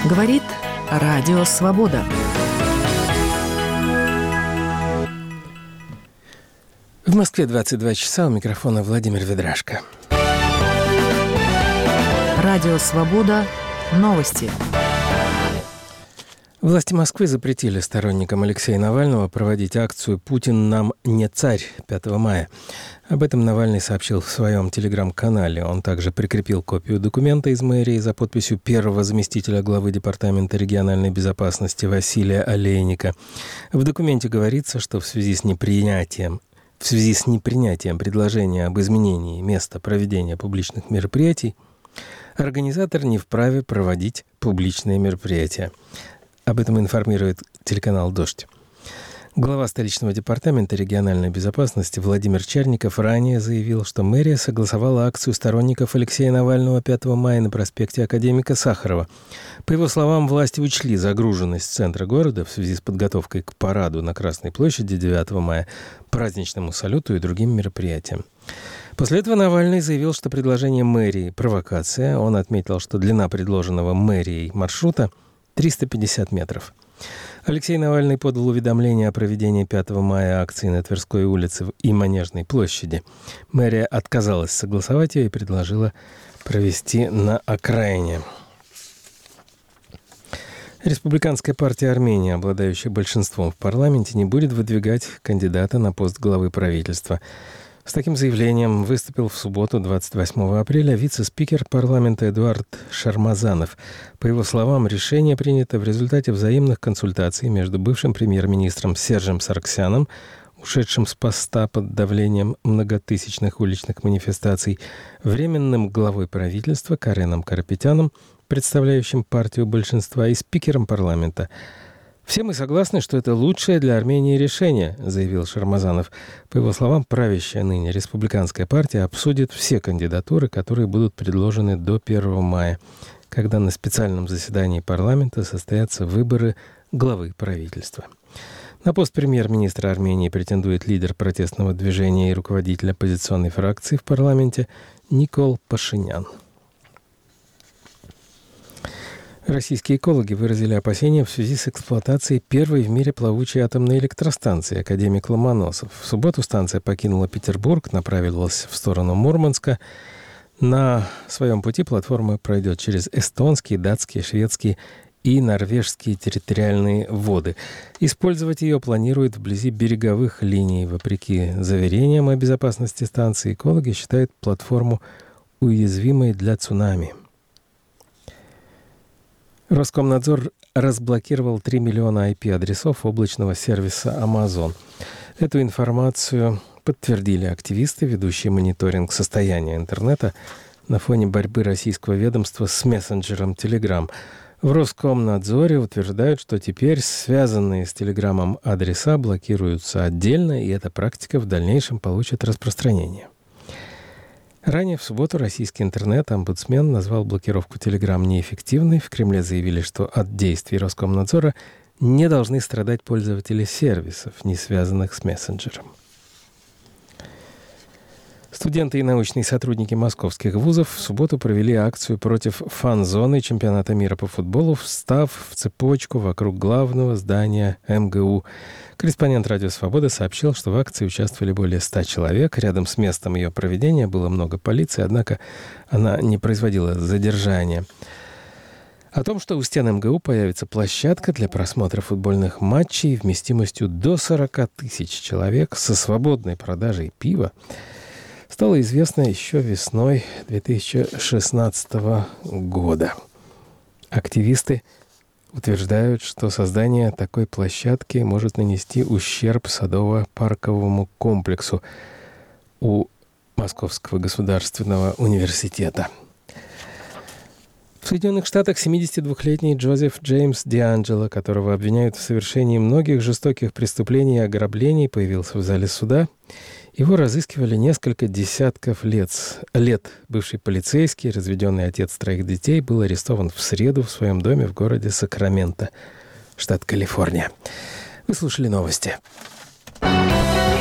Говорит Радио Свобода. В Москве 22 часа, у микрофона Владимир Ведрашко. Радио Свобода. Новости. Власти Москвы запретили сторонникам Алексея Навального проводить акцию «Путин нам не царь» 5 мая. Об этом Навальный сообщил в своем телеграм-канале. Он также прикрепил копию документа из мэрии за подписью первого заместителя главы Департамента региональной безопасности Василия Олейника. В документе говорится, что в связи с непринятием предложения об изменении места проведения публичных мероприятий, организатор не вправе проводить публичные мероприятия. Об этом информирует телеканал «Дождь». Глава столичного департамента региональной безопасности Владимир Черников ранее заявил, что мэрия согласовала акцию сторонников Алексея Навального 5 мая на проспекте Академика Сахарова. По его словам, власти учли загруженность центра города в связи с подготовкой к параду на Красной площади 9 мая, праздничному салюту и другим мероприятиям. После этого Навальный заявил, что предложение мэрии – провокация. Он отметил, что длина предложенного мэрией маршрута – 350 метров. Алексей Навальный подал уведомление о проведении 5 мая акции на Тверской улице и Манежной площади. Мэрия отказалась согласовать ее и предложила провести на окраине. Республиканская партия Армении, обладающая большинством в парламенте, не будет выдвигать кандидата на пост главы правительства. С таким заявлением выступил в субботу, 28 апреля, вице-спикер парламента Эдуард Шармазанов. По его словам, решение принято в результате взаимных консультаций между бывшим премьер-министром Сержем Саргсяном, ушедшим с поста под давлением многотысячных уличных манифестаций, временным главой правительства Кареном Карапетяном, представляющим партию большинства, и спикером парламента. «Все мы согласны, что это лучшее для Армении решение», — заявил Шармазанов. По его словам, правящая ныне республиканская партия обсудит все кандидатуры, которые будут предложены до 1 мая, когда на специальном заседании парламента состоятся выборы главы правительства. На пост премьер-министра Армении претендует лидер протестного движения и руководитель оппозиционной фракции в парламенте Никол Пашинян. Российские экологи выразили опасения в связи с эксплуатацией первой в мире плавучей атомной электростанции «Академик Ломоносов». В субботу станция покинула Петербург, направилась в сторону Мурманска. На своем пути платформа пройдет через эстонские, датские, шведские и норвежские территориальные воды. Использовать ее планируют вблизи береговых линий. Вопреки заверениям о безопасности станции, экологи считают платформу уязвимой для цунами. Роскомнадзор разблокировал 3 миллиона IP-адресов облачного сервиса Amazon. Эту информацию подтвердили активисты, ведущие мониторинг состояния интернета на фоне борьбы российского ведомства с мессенджером Telegram. В Роскомнадзоре утверждают, что теперь связанные с Телеграмом адреса блокируются отдельно, и эта практика в дальнейшем получит распространение. Ранее в субботу российский интернет-омбудсмен назвал блокировку Telegram неэффективной. В Кремле заявили, что от действий Роскомнадзора не должны страдать пользователи сервисов, не связанных с мессенджером. Студенты и научные сотрудники московских вузов в субботу провели акцию против фан-зоны чемпионата мира по футболу, встав в цепочку вокруг главного здания МГУ. Корреспондент «Радио Свобода» сообщил, что в акции участвовали более 100 человек. Рядом с местом ее проведения было много полиции, однако она не производила задержания. О том, что у стен МГУ появится площадка для просмотра футбольных матчей вместимостью до 40 тысяч человек со свободной продажей пива, стало известно еще весной 2016 года. Активисты утверждают, что создание такой площадки может нанести ущерб садово-парковому комплексу у Московского государственного университета. В Соединенных Штатах 72-летний Джозеф Джеймс Дианджело, которого обвиняют в совершении многих жестоких преступлений и ограблений, появился в зале суда. Его разыскивали несколько десятков лет. Бывший полицейский, разведенный отец 3 детей, был арестован в среду в своем доме в городе Сакраменто, штат Калифорния. Вы слушали новости.